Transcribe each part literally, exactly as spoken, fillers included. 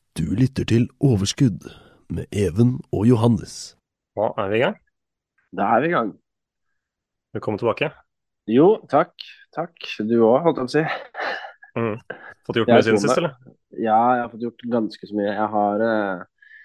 Du lytter til Overskudd med Even og Johannes. Da er vi i gang. Da er vi i gang. Velkommen tilbake. Jo, takk. Takk. Du også, holdt jeg på å si. Mm. Fått gjort Jeg mye er siden kone. sist, eller? Ja, jeg har fått gjort ganske så mye. Jeg har eh,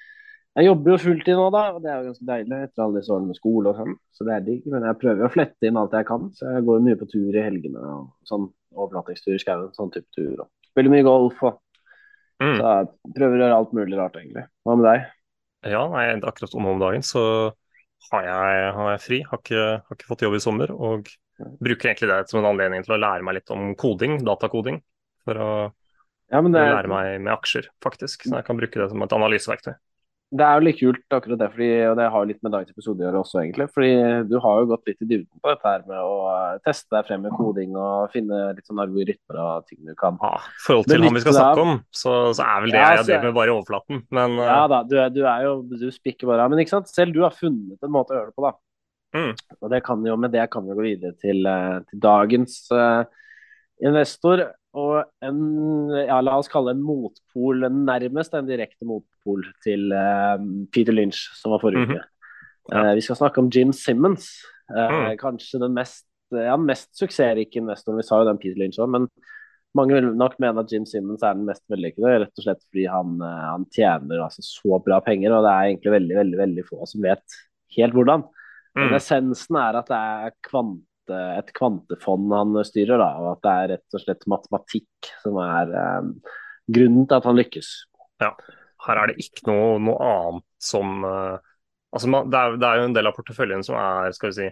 Jeg jobber jo fulltid nå, da, og det er jo ganske deilig etter alle disse årene med skole og sånn. Så det er digg. Men jeg prøver å flette inn alt jeg kan. Så jeg går mye på tur i helgene og sånn overnattingstur i skauen, sånn type tur. Og spiller mye golf og Mm. så jeg prøver å gjøre alt mulig rart, egentlig. Hva med deg? Ja, nei, akkurat om om dagen så har jeg, har jeg fri. Har ikke, har ikke fått jobb i sommer, og bruker egentlig det som en anledning til å lære meg litt om koding, datakoding, for å, Ja, men for det å er, lære meg med aksjer, faktisk. Så jeg kan bruke det som et analyseverktøy. Det er jo litt kult akkurat det, fordi, og det har jo litt med dagens episode å gjøre også, egentlig. Fordi du har jo gått litt i dybden på dette her med å eh, teste deg frem med koding og finne litt sånn algoritmer og ting du kan Ja, I forhold til han vi benytte skal deg snakke av. om, så, så er vel det Ja, jeg så, driver med bare i overflaten. Men ja uh, da, du, er- du er jo du spikker bare av. Men ikke sant, selv du har funnet en måte å gjøre det på, da. mm, Og det kan jo, med det kan vi gå videre til, eh, til dagens eh, investor. Og en, ja, la oss kalle en motpol, nærmest en direkte motpol til eh, Peter Lynch, som var forrige mhm, uke. ja, Eh, vi skal snakke om Jim Simmons. mm, Eh, kanskje den mest, ja, mest suksessrike investoren. Vi sa jo den Peter Lynch også, men mange vil nok mene at Jim Simmons er den mest vellykkede, rett og slett fordi han, eh, han tjener altså så bra penger, og det er egentlig veldig, veldig, veldig få som vet helt hvordan. Men mm, essensen er at det er kvante, et kvantefond han styrer, da, og at det er rett og slett matematikk som er eh, grunnen til at han lykkes. ja. Her er det ikke noe, noe annet som uh, Altså, man, det, er, det er jo en del av porteføljen som er, skal vi si,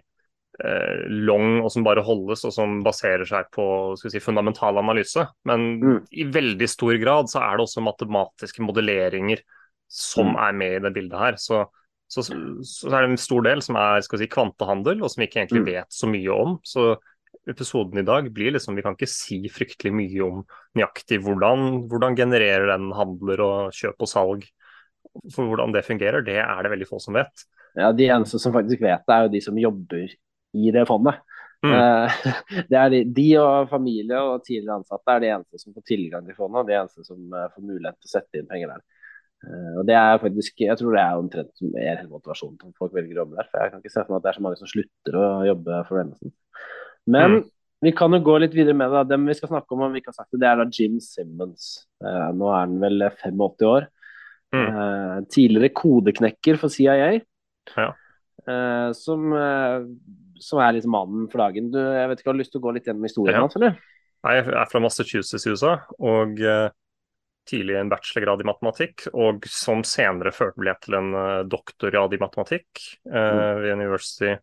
eh, long, og som bare holdes, og som baserer seg på, skal vi si, fundamental analyse. Men Mm, i veldig stor grad så er det også matematiske modelleringer som mm, er med i det bildet her. Så, så, så er det en stor del som er, skal vi si, kvantehandel, og som vi ikke egentlig mm. vet så mye om. Så episoden i dag blir liksom, vi kan ikke si fryktelig mye om nøyaktig hvordan, hvordan genererer den handler og kjøp og salg. For hvordan det fungerer, det er det veldig få som vet. Ja, de eneste som faktisk vet det, er jo de som jobber i det fondet. Mm, Eh, det er de, de og familie og tidligere ansatte er de eneste som får tilgang til fondet, og de eneste som eh, får mulighet til å sette inn penger der. Eh, og det er faktisk, Jeg tror det er omtrent som er hele motivasjonen til at folk velger å jobbe der. For jeg kan ikke se for meg at det er så mange som slutter å jobbe for Emerson. Men mm, vi kan jo gå litt videre med det. Dem vi skal snakke om, om vi ikke har sagt det, det er da Jim Simmons. Eh, nå er han vel åttifem år. mm, Eh, tidligere kodeknekker for C I A, ja. eh, som, eh, som er liksom mannen for dagen. Du, jeg vet ikke, Har du lyst til å gå litt gjennom historien Ja. hans, eller? Jeg er fra Massachusetts i U S A, og eh, tidlig en bachelorgrad i matematikk, og som senere førte ble til en eh, doktorgrad i matematikk Mm. eh, ved University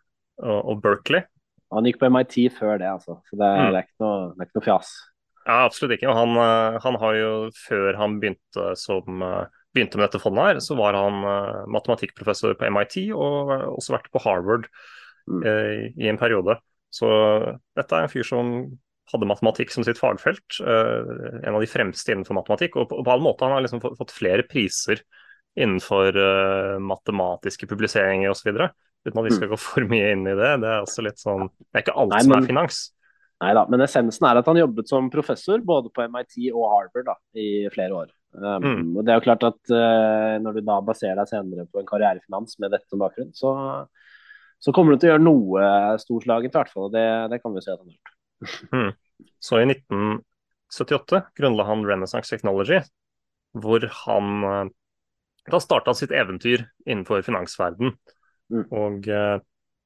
of of Berkeley. Han gikk på M I T før det, altså. Så det, er- Mm. det, er ikke noe, det er ikke noe fjas. Ja, absolutt ikke. Og han, eh, han har jo, før han begynte, som, eh, begynte med dette fondet her, så var han eh, matematikkprofessor på M I T, og har også vært på Harvard Mm. eh, i en periode. Så dette er en fyr som hadde matematikk som sitt fagfelt, eh, en av de fremste innenfor matematikk, og på, og på alle måter han har liksom fått, fått flere priser innenfor eh, matematiske publiseringer osv. Uten at vi Mm. skal gå for mye inn i det. Det er også litt sånn, det er ikke alt Nei, som er men, finans. nei da, men essensen er at han jobbet som professor både på M I T og Harvard da, i flere år. Mm, Um, og det er jo klart at eh, når du da baserer deg senere på en karriere i finans med dette som bakgrunn, så, så kommer du til å gjøre noe storslagent, i hvert fall. Og det, det kan vi jo si at han har gjort. mm. Så i nitten syttiåtte grunnla han Renaissance Technology, hvor han eh, da starta sitt eventyr innenfor finansverden. Mm. Og eh,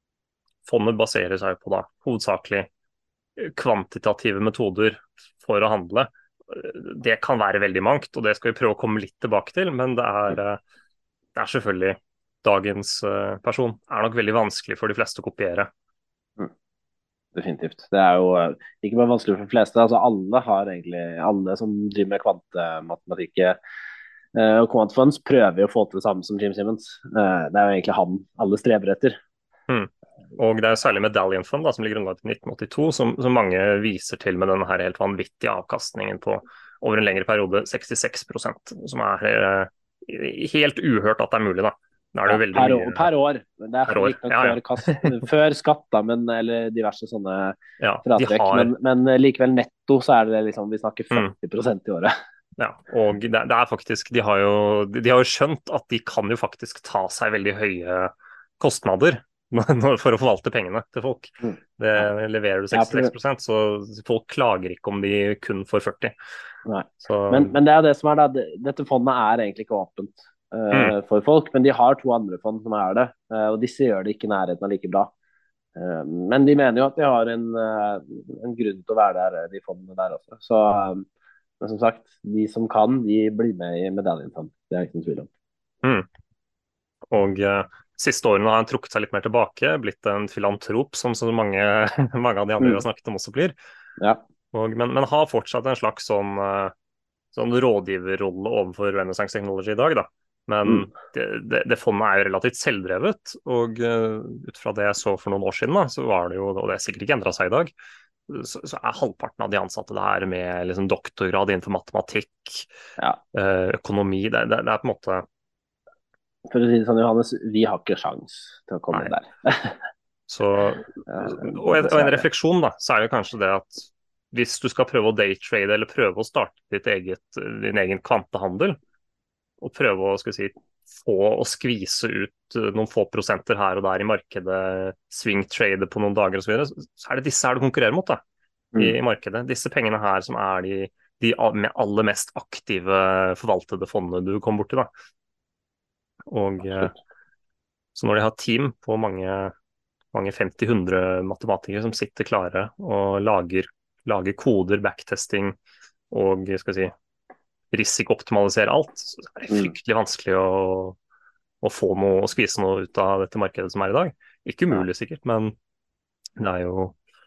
fondet baserer seg på da hovedsakelig kvantitative metoder for å handle. Det kan være veldig mangt, og det skal vi prøve å komme litt tilbake til, men det er, eh, det er selvfølgelig dagens eh, person er nok veldig vanskelig for de fleste å kopiere. Mm. Definitivt. Det er jo eh, ikke bare vanskelig for de fleste. Altså alle har egentlig, alle som driver med kvantematematikk eh, og quantfunds, prøver jo å få til det samme som Jim Simmons. Eh, det er jo egentlig han alle streber etter. Mm. Og det er særlig Medallion Fund da, som ligger grunnlagt i nitten åttito, som, som mange viser til med denne her helt vanvittige avkastningen på over en lengre periode, sekstiseks prosent, som er eh, helt uhørt at det er mulig da. Da er det Ja, jo veldig per, mye år, per år. Det er per år. riktignok Ja, ja. før, kast- før skatt, da, men, eller diverse sånne Ja, de fratrekk. har Men, men likevel netto så er det liksom, vi snakker mm, førti prosent i året. Ja, og det, det er faktisk, de har jo, de har jo skjønt at de kan jo faktisk ta seg veldig høye kostnader når- for å forvalte pengene til folk. Mm. Det Ja. leverer du Ja, for det- sekstiseks prosent, så folk klager ikke om de kun får førti. Nei. Så Men, men det er det som er da, det- dette fondet er egentlig ikke åpent mm, eh, for folk, men de har to andre fond som er det, eh, og disse gjør det ikke i nærheten av like bra. Eh, men de mener jo at de har en, eh, en grunn til å være der, de fondene der også. Så, eh, men som sagt, de som kan, de blir med i medaljenfond. Det er ikke noen tvil om. mm. Og eh, siste årene har han trukket seg litt mer tilbake, blitt en filantrop, som så mange, mange av de andre vi Mm. har snakket om også blir. Ja. Og, men, men har fortsatt en slags sånn, eh, sånn rådgiverrolle overfor Renaissance Technology i dag, da. Men Mm. det, det, det fondet er jo relativt selvdrevet, og uh, ut fra det jeg så for noen år siden, da, så var det jo, og det er sikkert ikke endret seg i dag, så, så er halvparten av de ansatte der med liksom, doktorgrad innenfor matematikk, Ja. uh, økonomi, det, det, det er på en måte For å si det sånn, Johannes, vi har ikke sjans til å komme Nei. der. Så, og, en, og en refleksjon, da, så er det kanskje det at hvis du skal prøve å daytrade eller prøve å starte ditt eget, din egen kvantehandel, og prøve å skal vi si, få og skvise ut noen få prosenter her og der i markedet, swing-trade på noen dager osv., så, videre, så er det disse her du konkurrerer mot da, i, i markedet. Disse pengene her som er de, de aller mest aktive forvaltede fondene du kommer borti. Da. Og så når de har team på mange, mange femti hundre matematikere som sitter klare og lager, lager koder, backtesting og skal vi si, risikooptimalisere alt, så er det fryktelig vanskelig å, å få noe, å skvise noe ut av dette markedet som er i dag. Ikke umulig sikkert, men det er jo,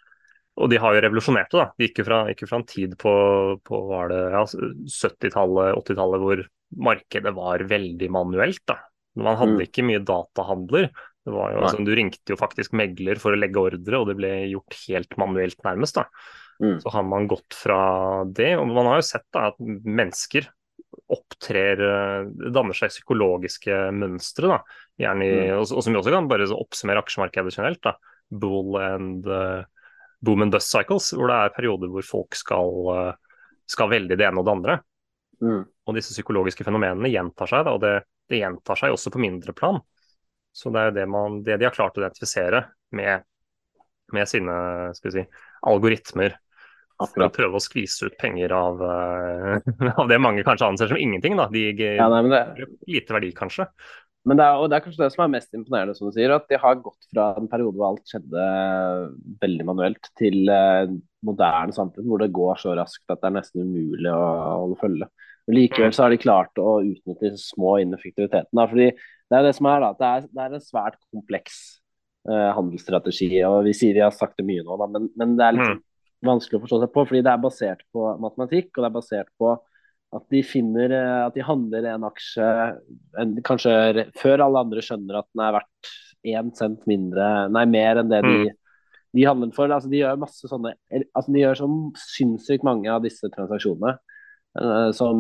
og de har jo revolusjonert det da, de gikk jo fra, gikk jo fra en tid på, på var det, ja, syttitallet, åttitallet, hvor markedet var veldig manuelt da. Man hadde ikke mye datahandler, det var jo, altså, du ringte jo faktisk megler for å legge ordre, og det ble gjort helt manuelt nærmest da. Mm. Så har man gått fra det, og man har jo sett da, at mennesker opptrer, danner seg psykologiske mønstre, da, gjerne i, mm. og, og som vi også kan bare oppsummere aksjemarkedet generelt, da, bull and, uh, boom and bust cycles, hvor det er perioder hvor folk skal, uh, skal velge det ene og det andre. Mm. Og disse psykologiske fenomenene gjentar seg, da, og det, det gjentar seg også på mindre plan. Så det er jo det, man, det de har klart å identifisere med, med sine skal vi si, algoritmer, for å prøve å skvise ut penger av, uh, av det mange kanskje anser som ingenting. Da. De gir ja, det... lite verdi, kanskje. Men det er, og det er kanskje det som er mest imponerende, som du sier, at de har gått fra en periode hvor alt skjedde veldig manuelt, til uh, moderne samfunn, hvor det går så raskt at det er nesten umulig å holde følge. Men likevel så har de klart å utnytte de små ineffektiviteten. Da, fordi det er det som er, da, det er, det er en svært kompleks uh, handelsstrategi, og vi sier de har sagt det mye nå, da, men, men det er litt mm. vanskelig å forstå seg på, fordi det er basert på matematikk, og det er basert på at de finner, at de handler en aksje en, kanskje før alle andre skjønner at den er verdt én cent mindre, nei, mer enn det de, mm. de handler for. Altså, de gjør masse sånne, altså, de gjør så sinnssykt mange av disse transaksjonene uh, som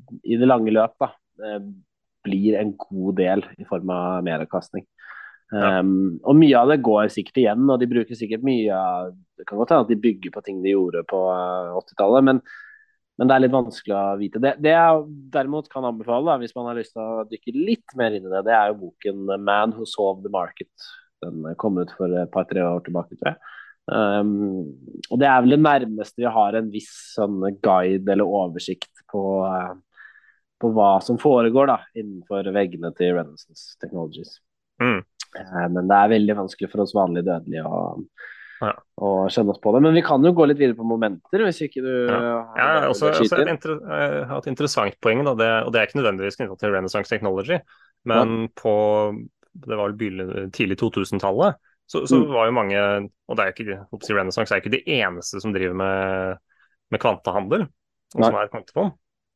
i det lange løp da, uh, blir en god del i form av meravkastning. Ja. Um, og mye av det går sikkert igjen, og de bruker sikkert mye av, det kan godt hende at de bygger på ting de gjorde på åttitallet, men, men det er litt vanskelig å vite. Det, det jeg derimot kan anbefale, da, hvis man har lyst til å dykke litt mer inn i det, det er jo boken Man Who Solved the Market. Den kom ut for et par-tre år tilbake, tror jeg. Um, og det er vel det nærmeste vi har en viss sånn guide eller oversikt på, uh, på hva som foregår da, innenfor veggene til Renaissance Technologies. Mm. Men det er veldig vanskelig for oss vanlige dødelige å, ja. å skjønne oss på det. Men vi kan jo gå litt videre på momenter, hvis ikke du ja. Ja, har også, også et, inter, et interessant poeng, da, det, og det er ikke nødvendigvis knyttet til Renaissance Technology, men ja. på det var vel tidlig to tusen-tallet, så, så mm. var jo mange, og det er ikke, Renaissance er ikke de eneste som driver med, med kvantehandel, og som er kvantefond,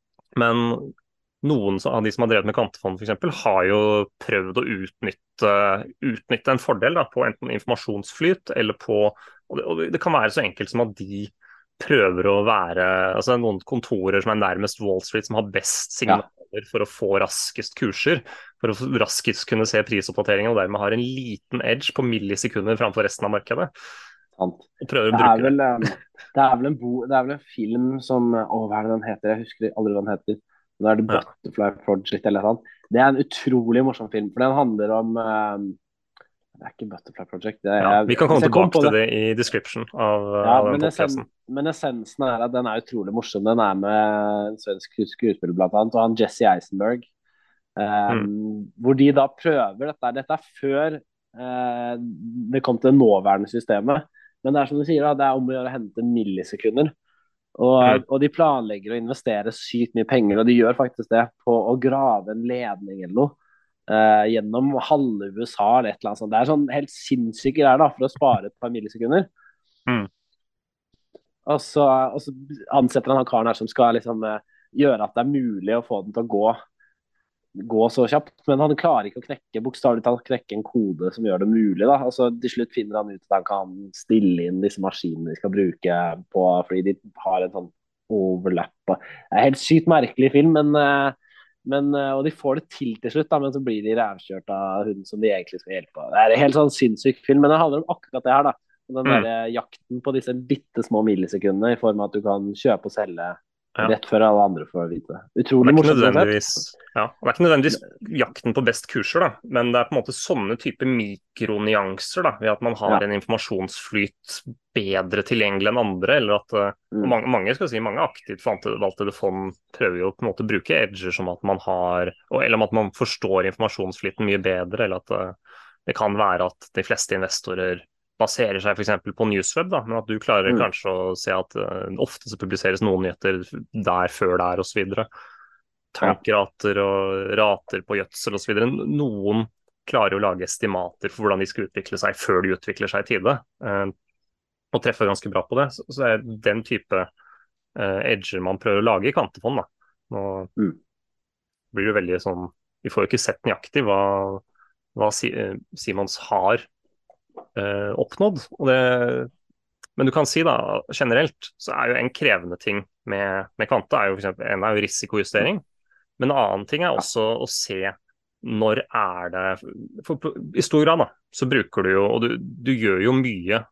men noen av de som har drevet med kvantefond for eksempel, har jo prøvd å utnytte, utnytte en fordel da, på enten informasjonsflyt eller på, og det, og det kan være så enkelt som at de prøver å være, altså noen kontorer som er nærmest Wall Street, som har best signaler ja. for å få raskest kurser, for å raskest kunne se prisoppdateringen, og dermed har en liten edge på millisekunder framfor resten av markedet. Sant. og prøver å Det er bruke det. vel, um, det er vel en bo, det er vel en film som, å, hva er det den heter? Jeg husker aldri hva den heter. Nå er det Ja. Butterfly Project eller noe sånt. Det er en utrolig morsom film, for den handler om um, det er ikke Butterfly Project. Det Ja, er, vi kan hvis komme jeg kom tilbake på til det. det i description av, Ja, av den men, essen, podcasten. men essensen er at den er utrolig morsom. Den er med en svensk skuespiller blant annet, og han Jesse Eisenberg. Mm. Um, hvor de da prøver dette. Dette er før uh, det kom til det nåværende systemet. Men det er som du sier, da, det er om å gjøre å hente millisekunder. Og, Mm. og de planlegger å investere sykt mye penger, og de gjør faktisk det, på å grave en ledning eller noe. Uh, gjennom halve U S A eller et eller annet sånt. Det er sånn helt sinnssyke greier da, for å spare et par millisekunder. Mm. Og så, og så ansetter han han karen her som skal liksom uh, gjøre at det er mulig å få den til å gå gå så kjapt, men han klarer ikke å knekke bokstavelig talt knekke en kode som gjør det mulig. da, altså Til slutt finner han ut at han kan stille inn disse maskinene de skal bruke på, fordi de har en sånn overlap. Det er en helt sykt merkelig film, men, eh, men, eh, og de får det til til slutt, da, men så blir de rævkjørt av hun som de egentlig skal hjelpe. Det er en helt sånn sinnssyk film, men det handler om akkurat det her. da, Den Mm. der eh, jakten på disse bitte små millisekundene i form av at du kan kjøpe og selge Ja. rett før alle andre får vite det. Det Utrolig er ikke morsomt konsept. nødvendigvis, ja, det er ikke nødvendigvis jakten på best kurser, da, men det er på en måte sånne type mikronyanser da, ved at man har Ja. en informasjonsflyt bedre tilgjengelig enn andre, eller at uh, Mm. mange, mange skal si, mange aktivt valgte fond prøver jo på en måte å bruke edger som at man har, eller at man forstår informasjonsflyten mye bedre, eller at uh, det kan være at de fleste investorer baserer seg f.eks. på Newsweb, da, men at du klarer Mm. kanskje å se at uh, ofte så publiseres noen nyheter der før der osv. Tankrater og rater på gjødsel osv. Noen klarer å lage estimater for hvordan de skal utvikle seg før de utvikler seg i tide, uh, og treffer ganske bra på det. Så, så er det den type uh, edger man prøver å lage i kvantefond. da. Nå Mm. blir det veldig sånn, vi får jo ikke sett nøyaktig hva, hva si, uh, Simons har Uh, oppnådd. Og det, men du kan si da, generelt så er jo en krevende ting med, med kvante er jo for eksempel, en er jo risikojustering, men en annen ting er også å se når er det for, for, i stor grad da, så bruker du jo, og du, du gjør jo mye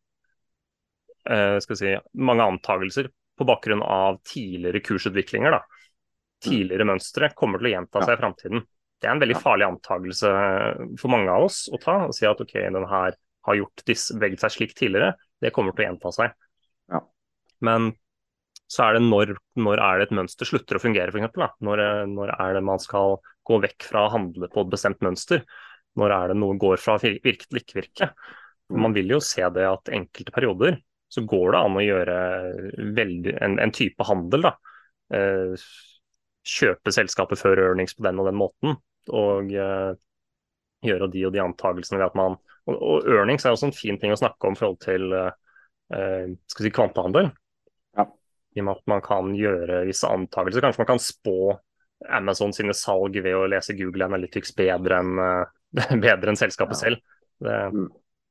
uh, skal vi si, mange antagelser på bakgrunn av tidligere kursutviklinger da. Tidligere mønstre kommer til å gjenta seg i fremtiden. Det er en veldig farlig antagelse for mange av oss å ta, og si at ok, den her har gjort disse, beveget seg slik tidligere, det kommer til å gjenta seg. Ja. Men så er det når, når er det et mønster slutter å fungere, for eksempel, da? Når, når er det man skal gå vekk fra å handle på et bestemt mønster? Når er det noe går fra virke til ikke virke? Man vil jo se det at enkelte perioder så går det an å gjøre veldig, en, en type handel, da. Eh, kjøpe selskapet før earnings på den og den måten, og eh, gjøre de og de antagelsene ved at man og, og earnings er også en fin ting å snakke om i forhold til eh, skal vi si kvantehandel. Ja. I og med at man kan gjøre visse antagelser. Kanskje man kan spå Amazon sine salg ved å lese Google Analytics bedre enn uh, bedre enn selskapet Ja. selv. Det, Mm.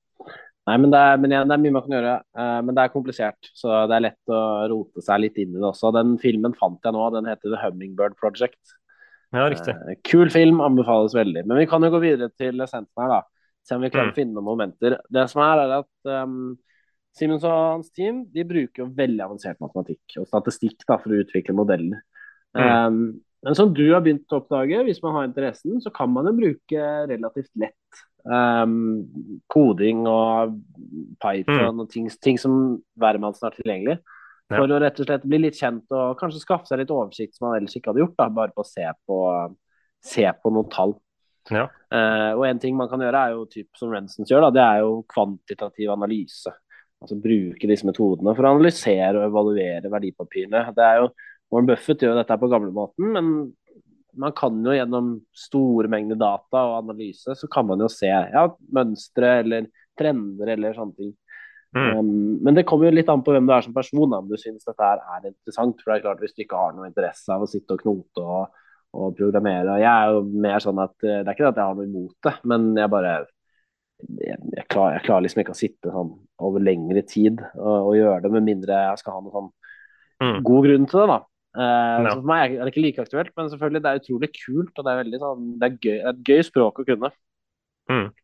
Nei, men, det er, men igjen, det er mye man kan gjøre, eh, men det er komplisert, så det er lett å rote seg litt inn i det også. Den filmen fant jeg nå, den heter The Hummingbird Project. ja, riktig. Eh, kul film, anbefales veldig. Men vi kan jo gå videre til essensen her, da. Se om vi klarer Mm. å finne noen momenter. Det som er, er at um, Simons og hans team de bruker jo veldig avansert matematikk og statistikk da, for å utvikle modeller. Mm. Um, men som du har begynt å oppdage, hvis man har interessen, så kan man jo bruke relativt lett um, koding og Python Mm. og ting, ting som hvermannsen har tilgjengelig. Ja. For å rett og slett bli litt kjent og kanskje skaffe seg litt oversikt som man ellers ikke hadde gjort, da, bare på å se på, se på noen tall. Ja. Uh, og en ting man kan gjøre er jo typ som Rensons gjør, da, det er jo kvantitativ analyse. Altså bruke disse metodene for å analysere og evaluere verdipapirene. Det er jo, Warren Buffett gjør dette på gamlemåten, men man kan jo gjennom store mengder data og analyse, så kan man jo se ja, mønstre eller trender eller sånne ting. Mm. Um, men det kommer jo litt an på hvem du er som person, om du synes dette her er interessant. For det er klart, hvis du ikke har noe interesse av å sitte og knote og, og programmere. Jeg er jo mer sånn at det er ikke det at jeg har noe imot det, men jeg bare jeg, jeg, klarer, jeg klarer liksom ikke å sitte sånn over lengre tid og, og gjøre det, med mindre jeg skal ha noen sånn Mm. god grunn til det, da. Uh, Ja. Så for meg er det ikke like aktuelt, men selvfølgelig det er utrolig kult, og det er veldig sånn det er gøy, det er et gøy språk å kunne. Mm.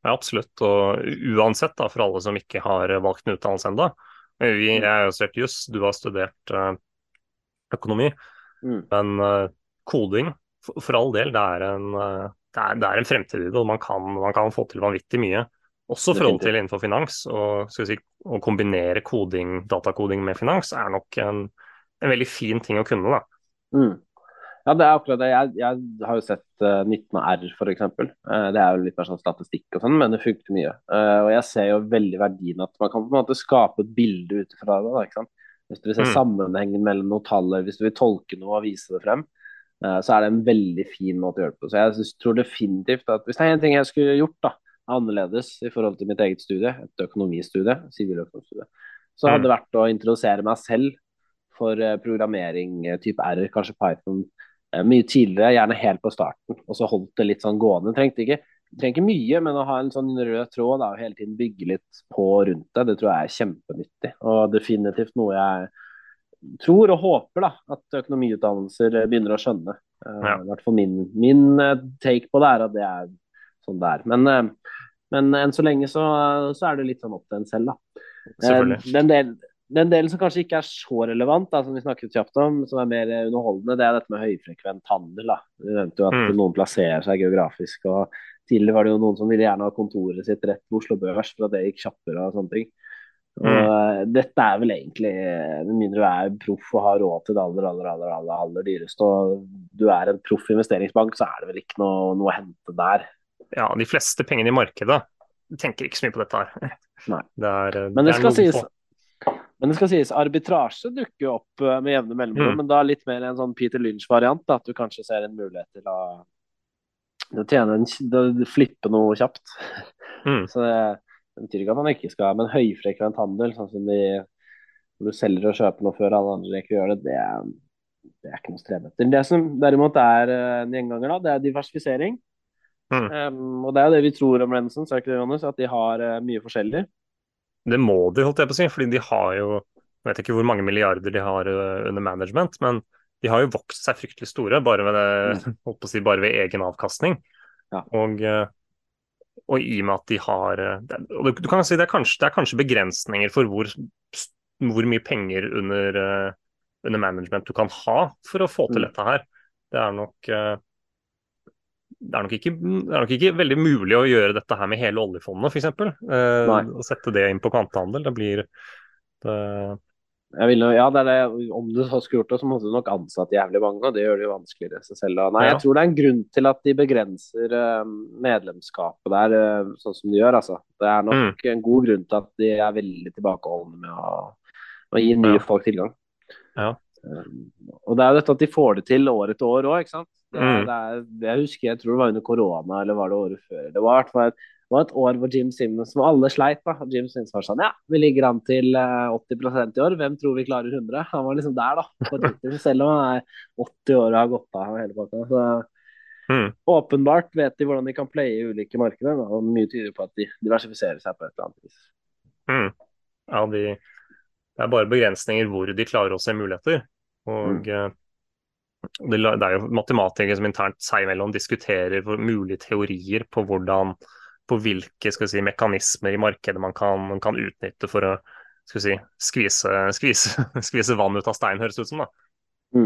Ja, absolutt. Og uansett da, for alle som ikke har valgt en utdannelse enda. Vi, jeg Mm. har jo studert juss, du har studert eh, økonomi, Mm. men eh, koding, for, for all del, det er en, eh, det er, det er en fremtid i det, og man kan, man kan få til vanvittig mye. Også i forhold til Definitivt. innenfor finans, og skal vi si, å kombinere koding, datakoding med finans er nok en, en veldig fin ting å kunne, da. Mm. Ja, det er akkurat det. Jeg, jeg har jo sett uh, nitten R for eksempel. Uh, det er jo litt mer sånn statistikk og sånn, men det funker mye. Uh, og jeg ser jo veldig verdien at man kan på en måte skape et bilde ut fra det. Da, ikke sant? Hvis du vil se Mm, sammenhengen mellom noen tall, hvis du vil tolke noe og vise det frem, uh, så er det en veldig fin måte å gjøre det på. Så jeg synes, tror definitivt at hvis det er en ting jeg skulle gjort da, annerledes i forhold til mitt eget studie, et økonomistudie, siviløkonomstudie, så hadde mm, det vært å introdusere meg selv for uh, programmering, uh, type R, kanskje Python, eh, mye tidligere, gjerne helt på starten, og så holdt det litt sånn gående. Trengte ikke, trenger ikke mye, men å ha en sånn rød tråd da, og hele tiden bygge litt på rundt det, det tror jeg er kjempenyttig. Og definitivt noe jeg tror og håper da, at økonomiutdannelser begynner å skjønne. Uh, ja, I hvert fall min, min uh, take på det er at det er sånn det er. Men, uh, men enn så lenge så, så er det litt sånn opp til en selv, da. Uh, selvfølgelig. den del, den delen som kanskje ikke er så relevant, da, som vi snakket kjapt om, som er mer underholdende, det er dette med høyfrekvent handel. Da. Vi nevnte jo at Mm, noen plasserer seg geografisk. og Tidligere var det jo noen som ville gjerne ha kontoret sitt rett på Oslo Børs, for at det gikk kjappere og sånne ting. Og mm, eh, dette er vel egentlig, med mindre du er proff og har råd til det aller, aller, aller, aller, aller dyreste, og du er en proff investeringsbank, så er det vel ikke noe, noe å hente der. ja, de fleste pengene i markedet tenker ikke så mye på dette her. Nei. Det er, eh, Men det det er skal noen sies, få. men det skal sies, arbitrasje dukker jo opp eh, med jevne mellomrom, Mm, men da litt mer en sånn Peter Lynch-variant, da, at du kanskje ser en mulighet til å, å tjene en, å flippe noe kjapt. mm, Så det, det betyr ikke at man ikke skal, men høyfrekvent handel, sånn som de, hvor du selger og kjøper noe før alle andre ikke gjør det, det er, det er ikke noe streb etter. Det som derimot er eh, en gjenganger, da, det er diversifisering. mm. Um, og det er jo det vi tror om Renson, så er ikke det, Johannes, at de har eh, mye forskjellig. Det må de, holdt jeg på å si, fordi de har jo, jeg vet ikke hvor mange milliarder de har eh, under management, men de har jo vokst seg fryktelig store, bare ved, Mm. det, holdt på å si, bare ved egen avkastning. Ja. Og, eh, og i og med at de har eh, det, og du, du kan si det er, kanskje, det er kanskje begrensninger for hvor, hvor mye penger under, eh, under management du kan ha for å få til Mm. dette her. Det er nok eh, det er nok ikke, det er nok ikke veldig mulig å gjøre dette her med hele oljefondet, f.eks. Eh, Nei. å sette det inn på kvantehandel. Det blir det, Jeg vil, jo- ja, det er det. Om du så skulle gjort det, så måtte du nok ansatt jævlig mange, og det gjør det jo vanskeligere i seg selv. Da. Nei, ja. jeg tror det er en grunn til at de begrenser eh, medlemskapet der, eh, sånn som de gjør. Altså. Det er nok Mm, en god grunn til at de er veldig tilbakeholdne med å, å gi nye ja. folk tilgang. Ja. Um, og det er jo dette at de får det til år etter år òg, ikke sant. Det, er- Mm, det er, det jeg husker, jeg tror det var under korona, eller var det året før. Det var i hvert fall et, det var et år hvor Jim Simmons, hvor alle sleit, da. Og Jim Simmons var sånn, ja, vi ligger an til eh, åtti prosent i år, hvem tror vi klarer hundre? Han var liksom der, da, på Twitter, selv om han er åtti år og har gått av hele pakka. Så mm, åpenbart vet de hvordan de kan playe i ulike markeder, da, og mye tyder på at de diversifiserer seg på et eller annet vis. mm. Ja, de, det er bare begrensninger hvor de klarer å se muligheter. Mm. Og eh, det, la- det er jo matematikere som internt seg imellom diskuterer hvor mulige teorier på hvordan, på hvilke skal vi si, mekanismer i markedet man kan, man kan utnytte for å skal vi si, skvise, skvise, skvise vann ut av stein, høres det ut som. Da. Mm.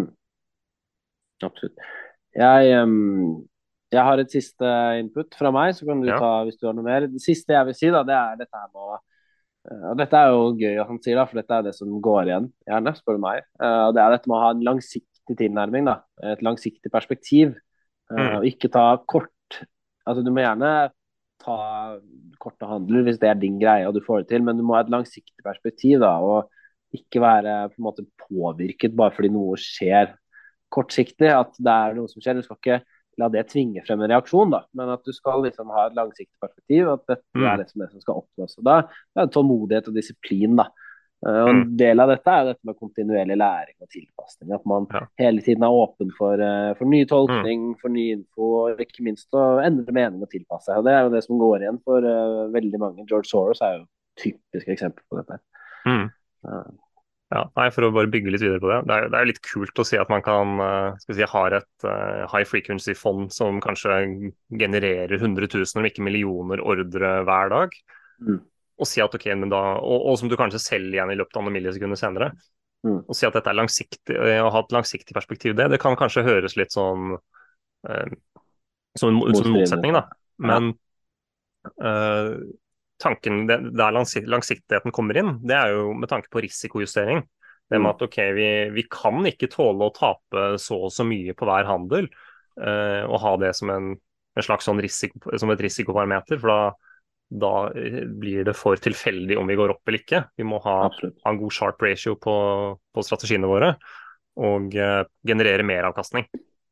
Absolutt. Jeg, ehm, jeg har et siste input fra meg, så kan du Ja. ta hvis du har noe mer. Det siste jeg vil si, da, det er dette her med å eh, og dette er jo gøy at han sier, da, for dette er det som går igjen, gjerne, spør du meg. Eh, og det er dette med å ha en langsiktig tilnærming, da. Et langsiktig perspektiv. Eh, Mm, og ikke ta kort Altså, du må gjerne ta korte handler hvis det er din greie og du får det til, men du må ha et langsiktig perspektiv, da, og ikke være på en måte påvirket bare fordi noe skjer kortsiktig, at det er noe som skjer. Du skal ikke la det tvinge frem en reaksjon, da, men at du skal liksom ha et langsiktig perspektiv, at dette er mm, det som, det som skal oppnås. Og da det er det tålmodighet og disiplin, da. Eh, Og mm, en del av dette er jo dette med kontinuerlig læring og tilpasning. At man ja. hele tiden er åpen for, eh, for ny Mm, tolkning, for ny info, og ikke minst å endre mening og tilpasse seg. Og det er jo det som går igjen for eh, veldig mange. George Soros er jo et typisk eksempel på dette. mm. Eh, Ja, nei, For å bare bygge litt videre på det. Det er, jo- det er jo litt kult å si at man kan, eh, skal vi si, har et eh, high frequency-fond som kanskje genererer hundre tusen, om ikke millioner ordre hver dag. Mm. Og si at ok, men da, og, og som du kanskje selger igjen i løpet av noen millisekunder senere. Mm. Og si at dette er langsiktig, eh, å ha et langsiktig perspektiv, det, det kan kanskje høres litt sånn eh, som en, som en Motstridende. motsetning, da. Ja. Men eh, tanken, det, der langsi- langsiktigheten kommer inn, det er jo med tanke på risikojustering. Det med Mm. at ok, vi, vi kan ikke tåle å tape så og så mye på hver handel, eh, og ha det som en, en slags sånn risiko, som et risikoparameter, for da, da eh, blir det for tilfeldig om vi går opp eller ikke. Vi må ha, Absolutt. ha en god sharp ratio på, på strategiene våre, og eh, generere meravkastning.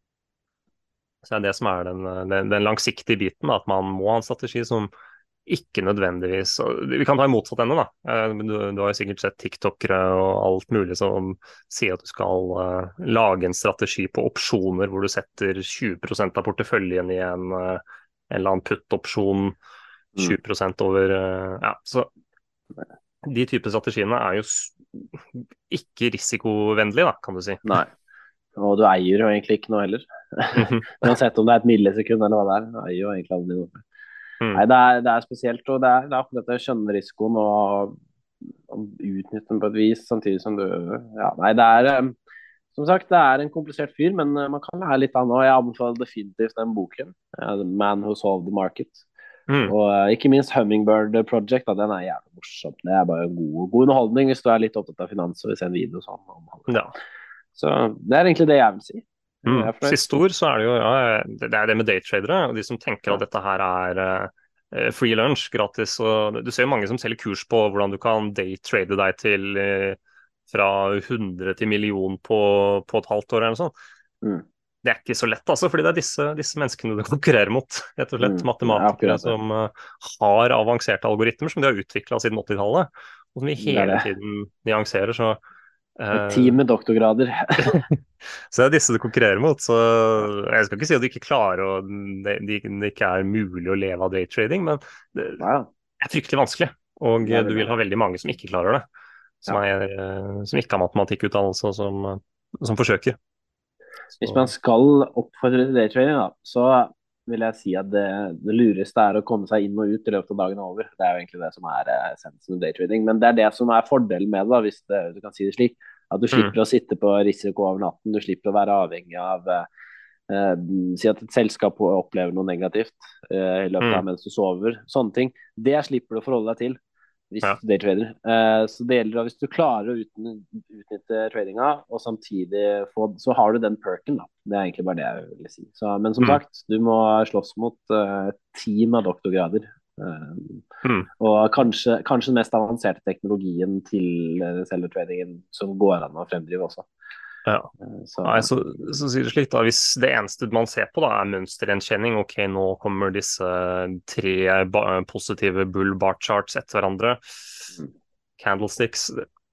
Så det er det som er den, den, den langsiktige biten, da, at man må ha en strategi som ikke nødvendigvis og Vi kan ta i motsatt ende, da. Eh, Du, du har jo sikkert sett TikTokere og alt mulig som sier at du skal eh, lage en strategi på opsjoner hvor du setter tjue prosent av porteføljen i en, eh, en eller annen putt-opsjon, Mm. tjue prosent over eh, Ja, så de typer strategiene er jo s- ikke risikovennlige, da, kan du si. Nei. Og du eier jo egentlig ikke noe heller. Mhm. Uansett om det er et millisekund eller hva det er. Du eier jo egentlig aldri noe. Mm. Nei, det er, det er spesielt, og det er, det er akkurat det å skjønne risikoen og, og utnytte den på et vis, samtidig som du Ja, nei, det er eh, som sagt, det er en komplisert fyr, men eh, man kan lære litt av den. Og jeg anbefaler definitivt den boken, eh, The Man Who Solved the Market. Mm. Og eh, ikke minst Hummingbird Project, da, den er jævlig morsom. Det er bare god, god underholdning hvis du er litt opptatt av finans og vil se en video sånn. om han. Ja. Så det er egentlig det jeg vil si. Jeg Mm. er fornøyd. Siste ord så er det jo ja, det det er det med daytradere, og de som tenker Ja. at dette her er eh, free lunch, gratis. Og du ser jo mange som selger kurs på hvordan du kan daytrade deg til eh, fra hundre til million på, på et halvt år eller noe sånt. Mm. Det er ikke så lett, altså, fordi det er disse, disse menneskene du konkurrerer mot. Rett og slett Mm. matematikere Akkurat det. som eh, har avanserte algoritmer som de har utvikla siden åttitallet, og som vi Det er hele det. tiden nyanserer. Så Et eh, team med doktorgrader. Så det er disse du konkurrerer mot. Så jeg skal ikke si at du ikke klarer å det, de, det ikke er mulig å leve av daytrading, men det Ja, er fryktelig vanskelig. Og det er du veldig vil ha veldig mange som ikke klarer det. Som, Ja. er, eh, som ikke har matematikkutdannelse, og som, eh, som forsøker. Hvis Så, man skal oppfordre til daytrading, da, så vil jeg si at det, det lureste er å komme seg inn og ut i løpet av dagen er over. Det er jo egentlig det som er eh, essensen med daytrading. Men det er det som er fordelen med det, da, hvis det, du kan si det slik. At du mm, slipper å sitte på risiko over natten. Du slipper å være avhengig av eh, eh, Si at et selskap opplever noe negativt eh, i løpet av mm, mens du sover. Sånne ting. Det slipper du å forholde deg til hvis ja. du daytrader. Eh, så det gjelder da hvis du klarer å utnytte, utnytte tradinga, og samtidig få Så har du den perken, da. Det er egentlig bare det jeg vil si. Så, men som Mm, sagt, du må slåss mot eh, et team av doktorgrader. Eh, mm. og kanskje, kanskje den mest avanserte teknologien til uh, selgertradingen som går an å fremdrive også. Ja. Eh, så Nei, så, så sier det slik da, Hvis det eneste man ser på da er mønstergjenkjenning, ok, nå kommer disse tre ba positive bull bar charts etter hverandre, Mm. candlesticks.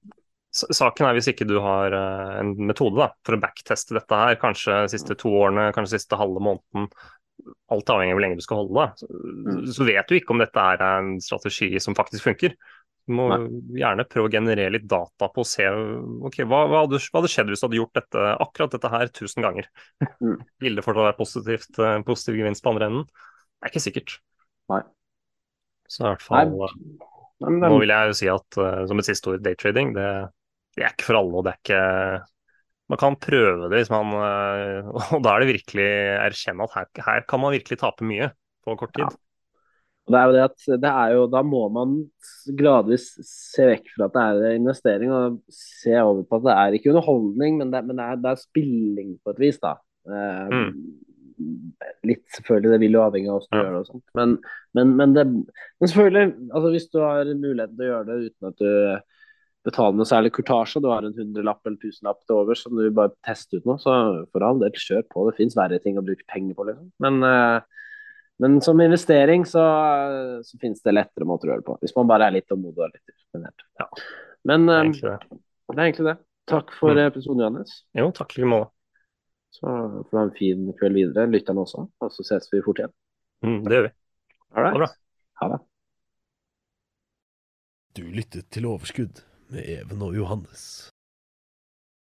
S- Saken er hvis ikke du har eh, en metode da, for å backteste dette her, kanskje de siste to årene, kanskje de siste halve måneden, alt avhengig av hvor lenge du skal holde det, så, Mm. så vet du ikke om dette er en strategi som faktisk funker. Du må Nei. gjerne prøve å generere litt data på å se ok, hva, hva, hadde, hva hadde skjedd hvis du hadde gjort dette, akkurat dette her tusen ganger. Mm. Vil det fortsatt være positivt, eh, positiv gevinst på andre enden? Det er ikke sikkert. Nei. Så i hvert Nei, fall eh, men, nå vil jeg jo si at eh, som et siste ord, daytrading, det, det er ikke for alle, og det er ikke Man kan prøve det hvis man eh, Og da er det virkelig erkjenne at her, her kan man virkelig tape mye på kort tid. Ja. Og det er jo det at det er jo, Da må man gradvis se vekk fra at det er investering, og se over på at det er ikke underholdning, men det, men det, er, det er spilling på et vis. da. Eh, Mm. Litt selvfølgelig, det vil jo avhenge av hvordan du Ja. gjør det. og sånt. Men, men, men, det, men selvfølgelig, altså hvis du har muligheten til å gjøre det uten at du betaler noe særlig kurtasje, du har en hundrelapp eller tusenlapp til over som du bare tester ut nå, så for all del, kjør på. Det fins verre ting å bruke penger på, liksom. Men eh, Men som investering så, så finnes det lettere måter å gjøre det på. Hvis man bare er litt tålmodig og litt disiplinert. Ja, Men det er eh, egentlig det. det er egentlig det. Takk for Mm. episoden, Johannes. Jo, takk i like måte. Så får du ha en fin kveld videre, lytterne også. Og så ses vi fort igjen. Mm, det gjør vi. All Ha det bra. right. Ha det. Du lyttet til Overskudd med Even og Johannes.